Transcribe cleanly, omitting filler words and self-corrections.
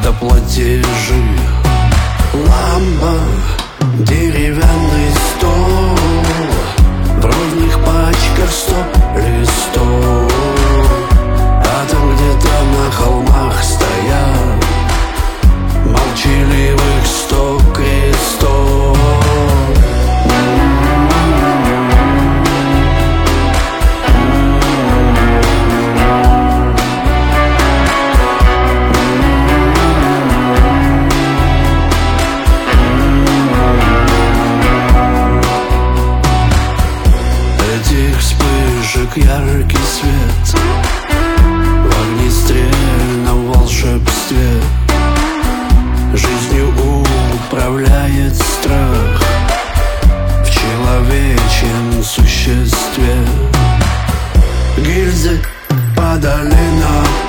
автоплатежи. Лампа, деревянный стол, в ровных пачках 100 листов. А там где-то на холмах стоят молчаливых 100 крестов. Этих вспышек яркий свет в огнестрельном волшебстве. Жизнью управляет страх в человечьем существе. Гильзы падали на